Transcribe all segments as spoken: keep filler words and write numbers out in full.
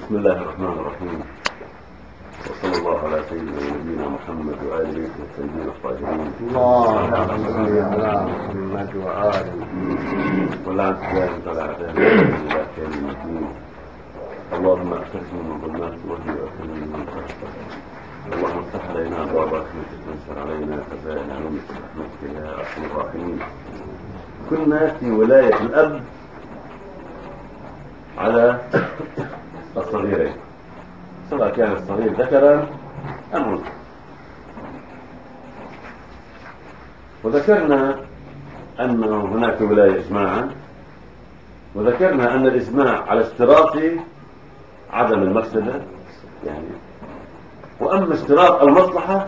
بسم الله الرحمن الرحيم، وصلى الله على سيدنا ونبينا محمد وآل بيته الطيبين الطاهرين. اللهم صل على محمد وآله واللعنة الدائمة على أعدائنا إلى يوم الدين. اللهم أخرجنا من ظلمات الوهم وأكرمنا من خشيتك. اللهم افتح علينا أبواب رحمتك وانشر علينا خزائن علومك برحمتك يا أرحم الراحمين. كنا في ولاية الأب على الصغيرين، سواء كان الصغير ذكرا أم أنثى. وذكرنا أن هناك ولاية إجماعا، وذكرنا أن الإجماع على اشتراط عدم المفسدة يعني، وأما اشتراط المصلحة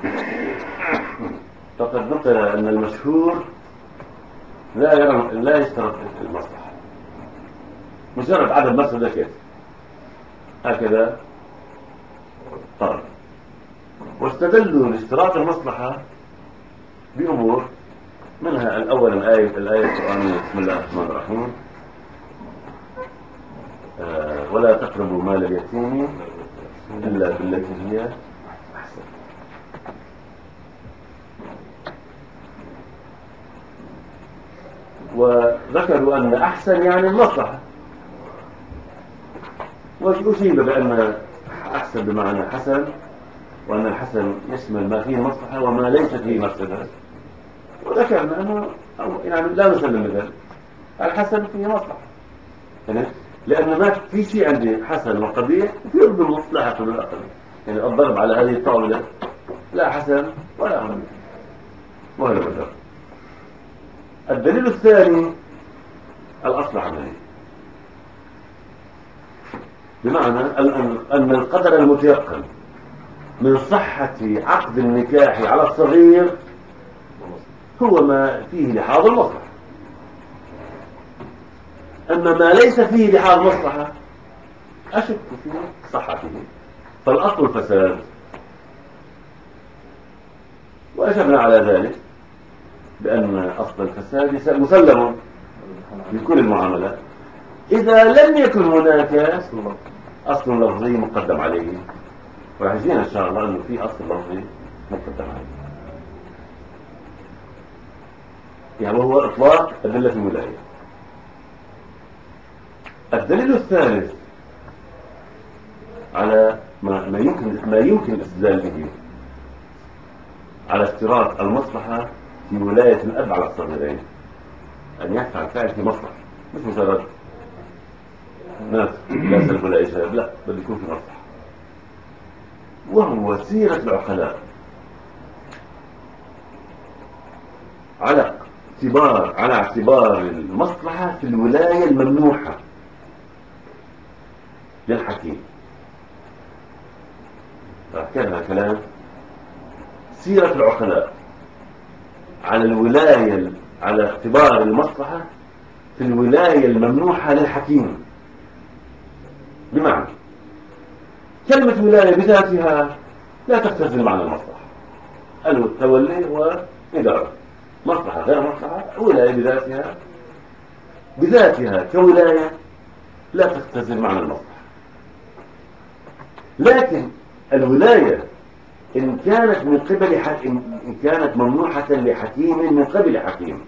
فقد نقل أن المشهور لا يرى لا يشترط المصلحة، مجرد عدم مفسدة كيف هكذا طرد. واستدلوا لاشتراط المصلحة بأمور، منها الأول الآية الآية القرآنية بسم الله الرحمن الرحيم آه ولا تقربوا مال اليتيم إلا بالتي هي أحسن. وذكروا أن أحسن يعني المصلحة، وأشيد بأن أحسن بمعنى حسن، وأن الحسن يشمل ما فيه مصلحة وما ليس فيه مفسدة. وذكرنا أنه يعني لا نسلم بذلك، الحسن فيه مصلحة يعني، لأن ما في شيء عندي حسن وقبيح يرضي المصلحة بالآخر. يعني الضرب على هذه الطاولة لا حسن ولا قبيح، وهذا مثل. الدليل الثاني الأصل عملي، بمعنى أن القدر المتيقن من صحة عقد النكاح على الصغير هو ما فيه لحاظ المصلحة. أما ما ليس فيه لحاظ المصلحة أشك في صحته، فالأصل الفساد. وأجبنا على ذلك بأن أصل الفساد مسلم في كل المعاملات إذا لم يكن هناك أصل لفظي مقدم عليه، وراح يجينا إن شاء الله أنه في أصل لفظي مقدم عليه، يعني وهو إطلاق أدلة الولاية. الدليل الثالث على ما, ما يمكن ما يمكن الاستدلال به على اشتراط المصلحة في ولاية الأب على الصغيرين، أن يفعل فعل في مصلحة، مش مجرد ناس لا سلب ولا إيجاب، لا بل يكون في مصلحة. وهو سيرة العقلاء على اعتبار على اعتبار المصلحة في الولاية الممنوحة للحكيم. ذكرنا كلام سيرة العقلاء على الولاية على اعتبار المصلحة في الولاية الممنوحة للحكيم. بمعنى كلمة ولاية بذاتها لا تختزل معنى المصلحة، التولي وإدارة. مصلحة غير مصلحة، ولاية بذاتها بذاتها كولاية لا تختزل معنى المصلحة. لكن الولاية إن كانت من قبل حكيم، إن كانت ممنوحة لحكيم من قبل حكيم،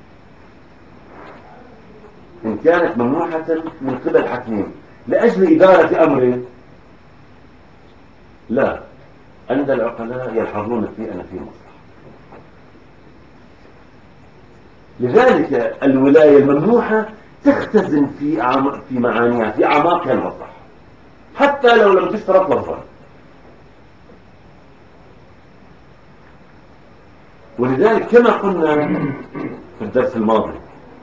إن كانت ممنوحة من قبل حكيم لأجل إدارة أمره، لا، عند العقلاء يلحظون في أن فيه مصلحة. لذلك الولاية الممنوحة تختزن في عم... في معانيها في أعماقها المصلحة، حتى لو لم تشترط لفظا. ولذلك كما قلنا في الدرس الماضي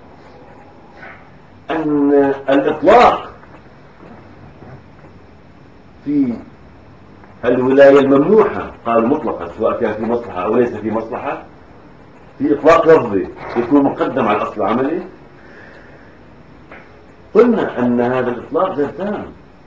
أن الإطلاق في الولاية الممنوحة قال مطلقا، سواء كان في مصلحة أو ليس في مصلحة، في إطلاق لفظي يكون مقدم على الأصل العملي. قلنا أن هذا الإطلاق غير تام،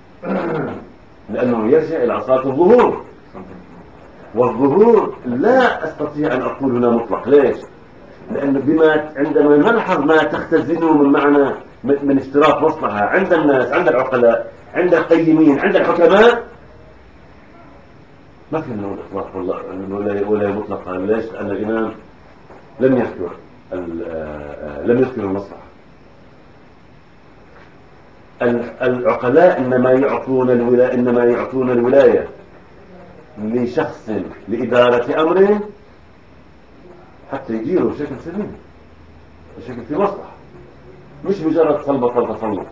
لأنه يرجع إلى أصالة الظهور، والظهور لا أستطيع أن أقول هنا مطلق. ليش؟ لأنه بما عندما نلحظ ما تختزنه من معنى من اشتراك مصلحة عند الناس، عند العقلاء، عند القيمين، عند الحكماء، ما في نوع إطلاق والله ولا مطلقا. ليش؟ لأن الإمام لم يذكر لم يذكر المصلحة. العقلاء إنما يعطون الولاية إنما يعطون الولاية لشخص لإدارة أمر حتى يديروا بشكل سليم، بشكل في مصلحة، مش مجرد صلبة التسلط،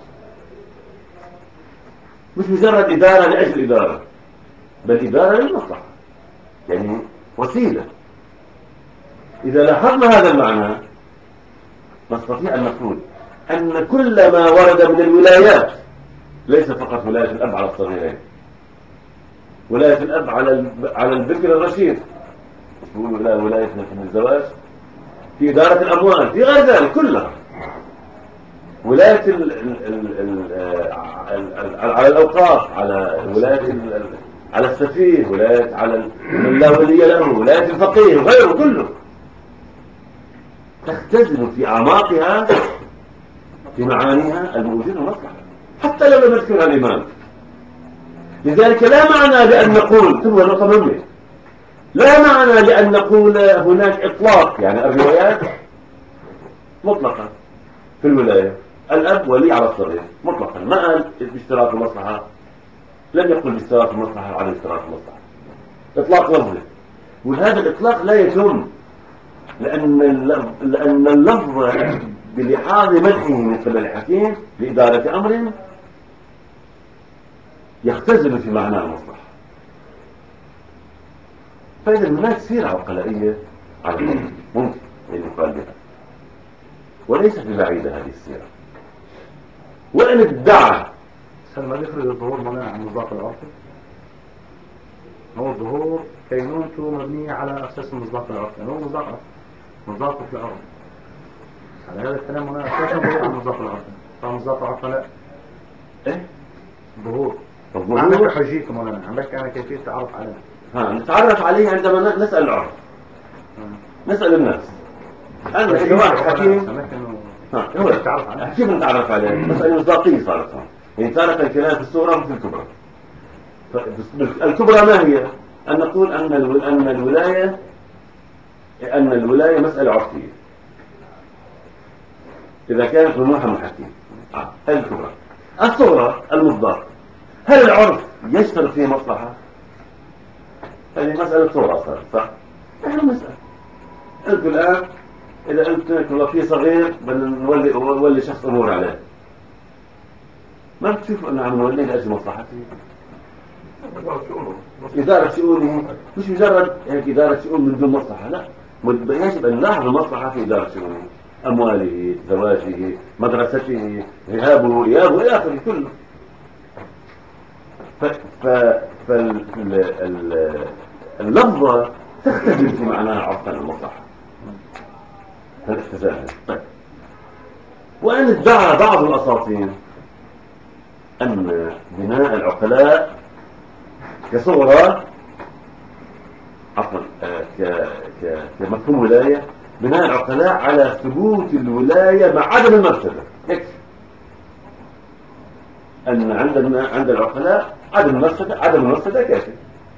مش مجرد إدارة لأجل إدارة، بل إدارة للمصلحة، يعني وسيلة. إذا لاحظنا هذا المعنى نستطيع أن نقول أن كل ما ورد من الولايات ليس فقط ولاية الأب على الصغيرين، ولاية الأب على على البكر الرشيد، ولا ولاية من الزواج في إدارة الأموال، في غير ذلك كلها، ولاية ال ال ال ال على الأوقاف، على ولاية على السفيه، ولاية على من لا ولي له، ولاية الفقيه وغيره كله تختزن في أعماقها في معانيها الموجودة المصلحة حتى لو لم يذكرها الإمام. لذلك لا معنى لأن نقول ثم النقطة مهمة، لا معنى لأن نقول هناك إطلاق، يعني الروايات مطلقة في الولاية، الأب ولي على الصغير مطلقا، ما قال باشتراك المصلحة، لم يقل باشتراك المصلحة وعدم اشتراك المصلحة، إطلاق لفظي. وهذا الإطلاق لا يتم لأن اللفظ, لأن اللفظ بلحاظ مدحه من قبل الحكيم لإدارة أمر يختزل في معنى المصلحة. فإذا هناك سيرة عقلائية على اللفظ ممكن أن يقال بها، وليس ببعيدة هذه السيرة. وإن ادعى سلمى يخرج الظهور منع عن مصداق العرفي، هو الظهور كينونته مبنية على أساس المصداق العرفي، هو مصداق عرفي، مصداقه في الأرض، على هذا الكلام منع أساسا ظهور عن مصداق العرفي. فمصداق العرفي لا إيه؟ ظهور. ما عندك حجيكم ولا أنا عندك أنا كيفية تعرف عليه؟ ها نتعرف عليه عندما نسأل العرف، نسأل الناس. أنا إذا واحد حكيم ها هو تعرف عليه، كيف نتعرف عليه؟ مسألة مصداقية صارت هون، يعني تارة الكلام في الصورة وفي الكبرى. الكبرى ما هي؟ أن نقول أن أن الولاية أن الولاية مسألة عرفية إذا كانت ممنوحة من الحكيم. آه. هذه الكبرى. الصغرى المصداق، هل العرف يشترط فيه مصلحة؟ هذه مسألة صغرى صارت صح؟ نحن نسأل أنت الآن إذا أنت والله في صغير بنولي نولي شخص أمور عليه، ما بتشوف أنه عم نوليه لأجل مصلحته؟ إدارة شؤونه مش مجرد هيك إدارة شؤون من دون مصلحة، لا، يجب أن نلاحظ المصلحة في إدارة شؤونه، أمواله، زواجه، مدرسته، ذهابه، إيابه، إلى آخره كله. فاللفظة تختلف في معناها عرفا المصلحة فالاختزال. طيب، وأن ادعى بعض الأساطين أن بناء العقلاء كصغرى عفوا كمفهوم ولاية، بناء العقلاء على ثبوت الولاية مع عدم المفسدة، يكفي أن عندنا عند العقلاء عدم المفسدة، عدم المفسدة كافي،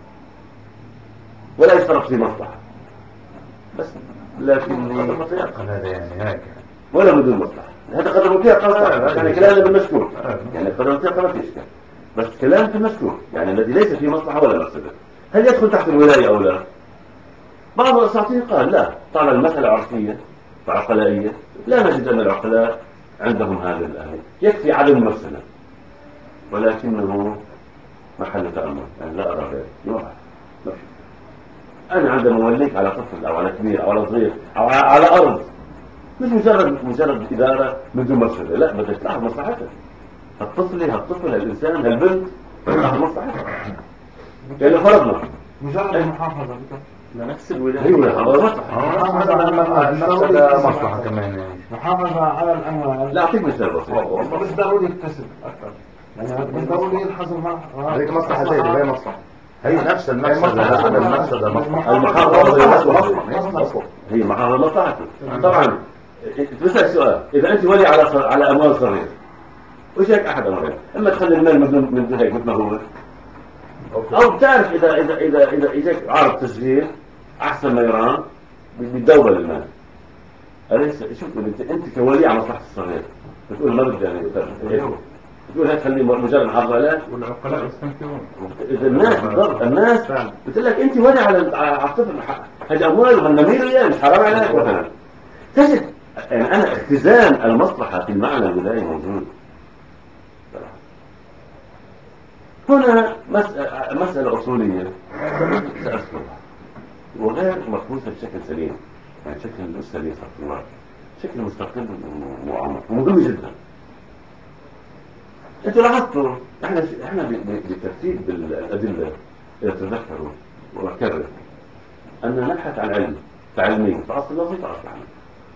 ولا يشترط في مصلحة، بس لكن هذا يعني هيك ولا بدون مصلحة. هذا قدر مطيق صح، يعني كلامنا بالمشكور، يعني قدر مطيق ما فيش كلام، بس كلام في المشكور، يعني الذي ليس فيه مصلحة ولا مفسدة، هل يدخل تحت الولاية أو لا؟ بعض الأساطير قال لا، طال المسألة عرفية وعقلائية، لا نجد أن العقلاء عندهم هذا الأهل، يكفي عدم المفسدة، ولكنه محل تأمل، يعني لا أرى ذلك يوحى. أنا عندما أوليك على طفل أو على كبير أو على صغير أو على أرض، مش مجرد مجرد إدارة من دون مفسدة، لا، بدك تلاحظ مصلحتك، هالطفل هالطفل هالإنسان هالبنت تلاحظ مصلحتك. يعني فرضنا مجرد المحافظة لا نفس الولاية هي مصلحة، محافظة على المفسدة مصلحة كمان يعني. محافظة على الأموال. لا أعطيك مثال بسيط، مش ضروري يكتسب أكثر، يعني مش ضروري يلحظ المرأة. هذيك مصلحة زي هي مصلحة، هي نفس المفسدة، هذا المفسدة مصلحة. المحافظة مصلحته، هي محافظة مصلحته طبعا. بسألك سؤال، إذا أنت ولي على ص... على أموال صغيرة، وش هيك أحد أمرين، إما تخلي المال من دون من دون هيك مثل ما هو، أو بتعرف إذا إذا إذا إذا إجاك عرض تسجيل أحسن ما يرام بتدور المال. أليس شوف أنت أنت كولي على مصلحة الصغير بتقول ما بدي يعني بتقول هيك خليه مجرد محافظ عليه، والعقلاء يستنكرون. إذا الناس بالضبط الناس بتقول لك أنت ولي على على الطفل، هذه أموال والنمير يعني مش حرام عليك مثلا. تجد يعني أنا اختزان المصلحة في المعنى البدائي موجود. هنا مسألة, مسألة أصولية سأذكرها وغير مفروسة بشكل سليم، يعني بشكل مش سليم صلى الله، بشكل مستقل ومعمق ومهم جدا. انتوا لاحظتوا احنا احنا بترتيب الأدلة إذا تذكروا وأكرر أن نبحث عن علم تعلمي فأصل اللفظ فأصل عنه.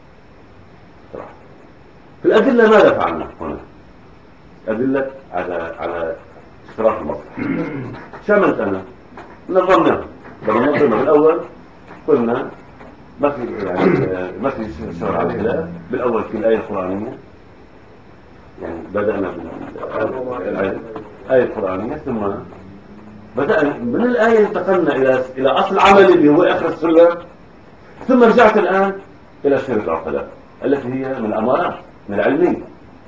في الأدلة ماذا فعلنا هنا؟ أدلة على على اشتراك المصلحة. شملت أنا نظمناها لما نظمنا بالأول قلنا ما في يعني ما في شرع على الخلاف. بالأول في الآية القرآنية، يعني بدأنا بالآية القرآنية ثم بدأنا من الآية انتقلنا إلى إلى أصل عملي اللي هو آخر السلة، ثم رجعت الآن إلى سيرة العقلاء التي هي من الأمارات من العلمية.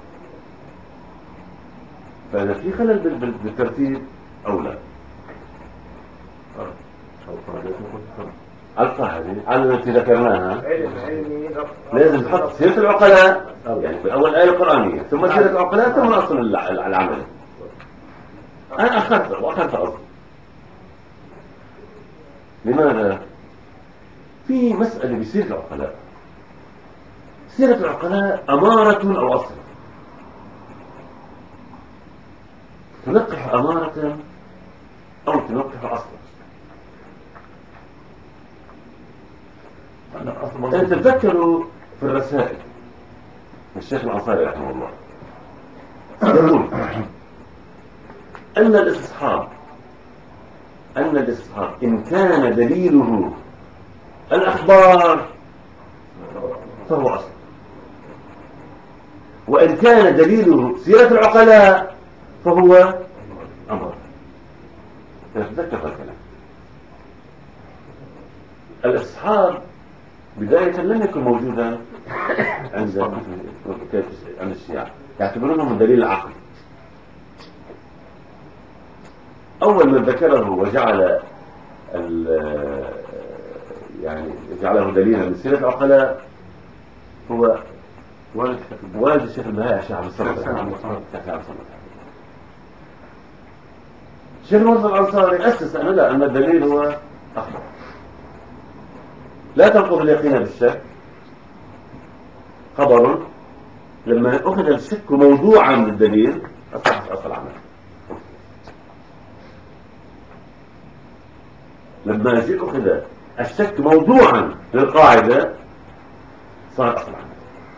فإذا في خلل بالترتيب أو لا. القاعدة على التي ذكرناها لازم نحط سيرة العقلاء، يعني في أول آية القرآنية ثم سيرة العقلاء ثم أصل العمل. أنا أخذت وأخذت أصل. لماذا؟ في مسألة بسيرة العقلاء. سيرة العقلاء أمارة أو أصل. تنقح أمارة أو تنقح أصلا. أن تتذكروا في الرسائل الشيخ الأنصاري رحمه الله يقول أن الاستصحاب أن الاستصحاب إن كان دليله الأخبار فهو أصل، وإن كان دليله سيرة العقلاء فهو أمر. تتذكر الكلام. الاستصحاب بداية لم يكن موجودا عند عند الشيعة، يعتبرونه من دليل العقل. أول من ذكره وجعل يعني جعله دليلا من سيرة العقلاء هو والد الشيخ البهائي الشيخ عبد الصمد. الشيخ مرتضى الأنصاري أسس أن لا أن الدليل هو أخبار، لا تنقض اليقين بالشك. خبر لما أخذ الشك موضوعا للدليل أصبحت أصل عمل. لما أخذ الشك موضوعا للقاعدة صار أصل عمل.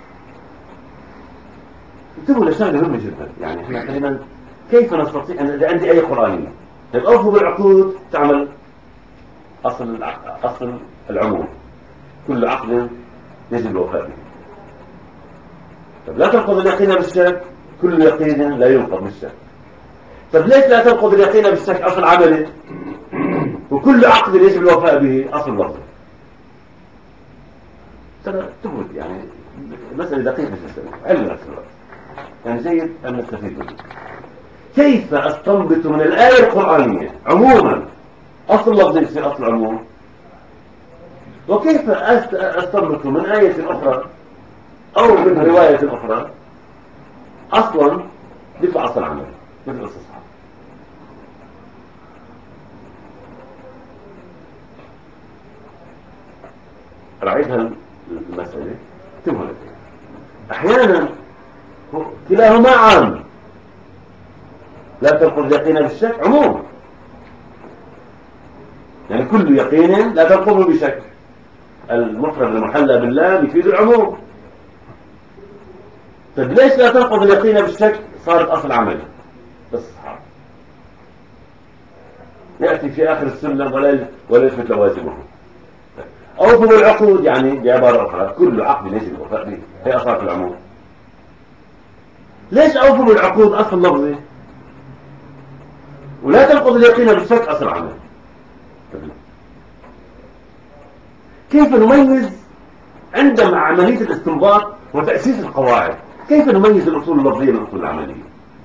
انتبهوا لشغله مهمة جدا. يعني احنا كلمة كيف نستطيع أن عندي آية قرآنية طيب أوفوا بالعقود تعمل أصل أصل العموم، كل عقد يجب الوفاء به. طب لا تنقض اليقين بالشك، كل يقين لا ينقض بالشك. طب ليش لا تنقض اليقين بالشك أصل عملي وكل عقد يجب الوفاء به أصل لفظي؟ ترى تبعد يعني مسألة دقيقة جدا علم نفس الوقت، يعني جيد أن نستفيد منه. كيف أستنبط من الآية القرآنية عموما أصل لفظي يصير أصل عموم، وكيف أستنبط من آية أخرى أو من رواية أخرى أصلا يطلع أصل عمل مثل الاستصحاب. رعيدها المسألة تمهل. أحيانا كلاهما عام، لا تنقض يقين بالشك عموم، يعني كل يقين لا تنقضه بشك. المفرد المحلى بالله يفيد العموم. طيب ليش لا تنقض اليقين بالشك صارت أصل عملي الصحابة؟ يأتي في آخر السلم ولا ولا يثبت لوازمه. أوفوا بالعقود يعني بعبارة أخرى كل عقد يجب الوفاء به، هي أصارت العموم. ليش أوفوا بالعقود أصل لفظي ولا تنقض اليقين بالشك أصل عمل؟ كيف نميز عندما عملية الاستنباط وتأسيس القواعد؟ كيف نميز الأصول اللفظية من الأصول العملية؟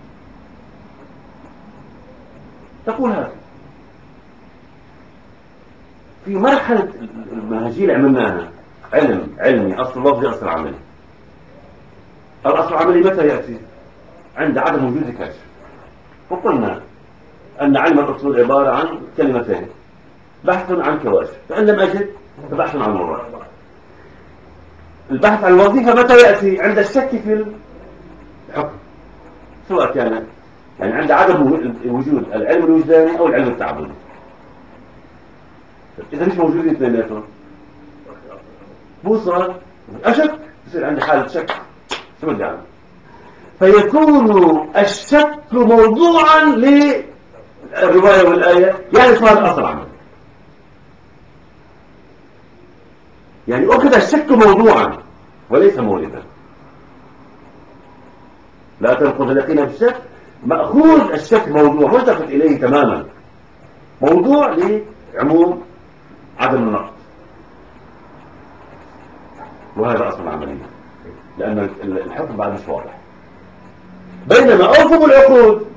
تقول هذا في مرحلة المنهجية اللي عملناها علم علمي أصل لفظي أصل عملي. الأصل العملي متى يأتي؟ عند عدم وجود كشف. وقلنا أن علم الأصول عبارة عن كلمتين: بحث عن كواشف، فإن لم أجد فبحث عن وظائف. البحث عن الوظيفة متى يأتي؟ عند الشك في الحكم، سواء كان يعني عند عدم وجود العلم الوجداني أو العلم التعبدي. إذا مش موجودين اثنيناتهم بوصل أشك، يصير عندي حالة شك، شو بدي أعمل؟ فيكون الشك موضوعا للرواية والآية، يعني صار أصل عمل. يعني أخذ الشك موضوعا وليس موردا. لا تنقض اليقين بالشك، مأخوذ الشك موضوع ملتفت إليه تماما، موضوع لعموم عدم النقد، وهذا أصل عملي لأن الحكم بعد مش واضح. بينما أوفوا بالعقود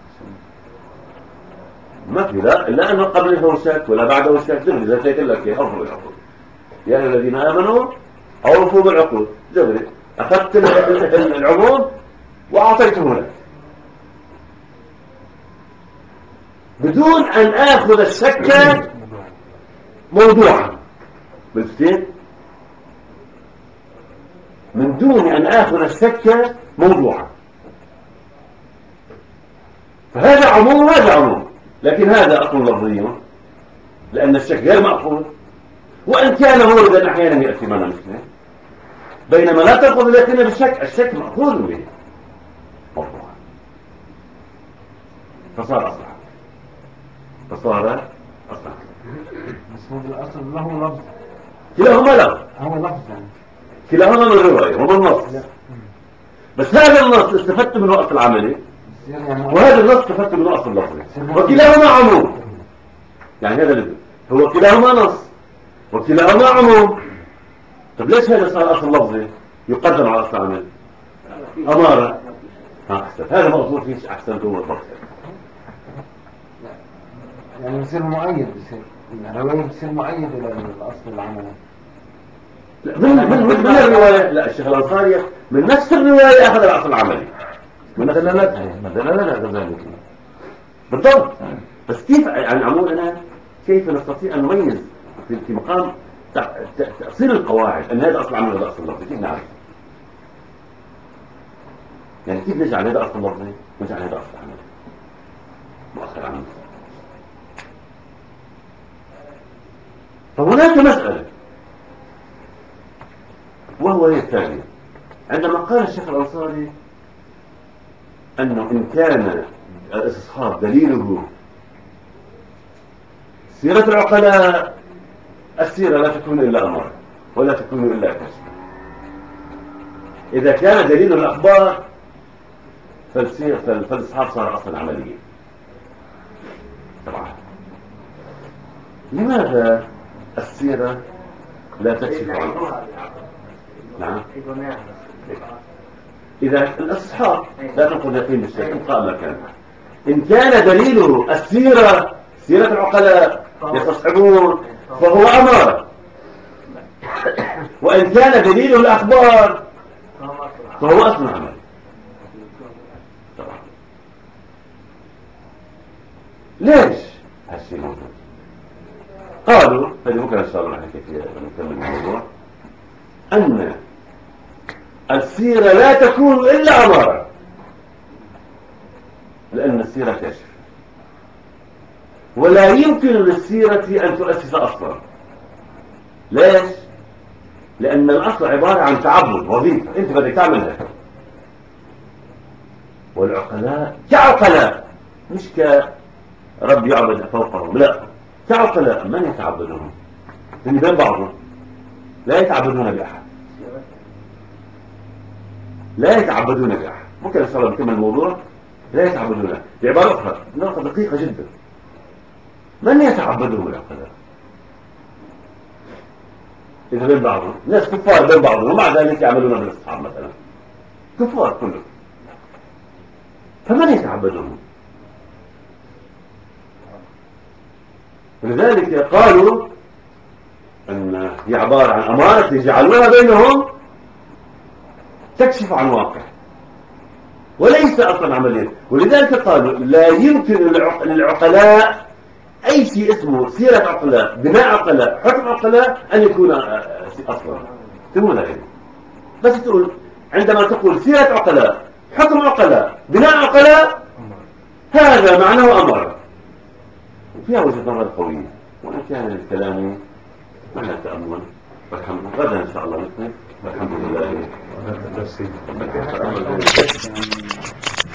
ما في لا لا أنه قبله شك ولا بعده شك، جبري زي قلت لك يا أوفوا بالعقود يا أيها الذين آمنوا أوفوا بالعقود، جبري أخذت العموم وأعطيته لك بدون أن آخذ الشك موضوعا. بالفتين من دون أن آخذ الشك موضوعا. فهذا عموم وهذا عموم، لكن هذا أصل لفظي لأن الشك غير مأخوذ، وإن كان موردا أحيانا يأتي معنا مثله. بينما لا تأخذ اليقين بالشك، الشك مأخوذ به موضوعا، فصار أصلا فصار أصلا بس هو بالأصل له لفظ، كلاهما له، هو لفظ يعني كلاهما من الرواية ومن النص. بس هذا النص استفدت منه أصل عملي، وهذا النص استفدت منه أصل لفظي، وكلاهما عموم. يعني هذا اللي هو كلاهما نص وكلاهما عموم. طب ليش هذا صار أصل لفظي يقدم على أصل عملي؟ أمارة. ها أحسن، هذا مقصود فيه أحسن هو الضبط. يعني بصير مؤيد، بصير الرواية بصير مؤيد إلى الأصل العملي. لا من من من, من الرواية، لا الشيخ الأنصاري من نفس الرواية أخذ الأصل العملي من دلالتها من دلالتها كذلك بالضبط. بس كيف يعني عمول أنا كيف نستطيع أن نميز في, في مقام تأصيل القواعد أن هذا أصل عملي وهذا أصل لفظي؟ كيف نعرف؟ يعني كيف نجعل هذا أصل لفظي ونجعل هذا أصل عملي مؤخر عملي؟ فهناك مسألة وهو هي التالية: عندما قال الشيخ الأنصاري أنه إن كان الاستصحاب دليله سيرة العقلاء، السيرة لا تكون إلا أمر ولا تكون إلا كشف. إذا كان دليل الأخبار فالاستصحاب صار أصلا عمليا. طبعا لماذا السيرة لا تكشف عن الأصل؟ نعم، إذا الاستصحاب لا تنقض يقين بالشيء إبقاء ما كان. إن كان دليله السيرة سيرة العقلاء يستصحبون فهو أمارة، وإن كان دليله الأخبار فهو أصل عمل. ليش هالشيء موجود؟ قالوا هذه بكرة إن شاء الله نحكي فيها ونكمل الموضوع، أن السيرة لا تكون إلا أمارة، لأن السيرة كشف، ولا يمكن للسيرة أن تؤسس أصلا. ليش؟ لأن الأصل عبارة عن تعبد، وظيفة أنت بدك تعملها. والعقلاء كعقلاء، مش كرب يعبد فوقهم، لا، كعقلاء من يتعبدهم؟ اللي بين بعضهم لا يتعبدون بأحد، لا يتعبدون بأحد. ممكن إن شاء الله نكمل الموضوع. لا يتعبدون بعبارة أخرى، نقطة دقيقة جدا. من يتعبدهم العقلاء؟ إذا بين بعضهم ناس كفار بين بعضهم ومع ذلك يعملون بالأصحاب مثلا، كفار كلهم، فمن يتعبدهم؟ ولذلك قالوا أن هي عبارة عن أمارة يجعلونها بينهم تكشف عن واقع وليس أصلا عمليا. ولذلك قالوا لا يمكن للعقلاء أي شيء اسمه سيرة عقلاء، بناء عقلاء، حكم عقلاء أن يكون أصلا تقول هذه. بس تقول عندما تقول سيرة عقلاء، حكم عقلاء، بناء عقلاء، هذا معناه أمارة وفيها وجهة نظر قوية. وإن كان الكلام معنى التأمل والحمد لله. غدا إن شاء الله نكمل والحمد لله.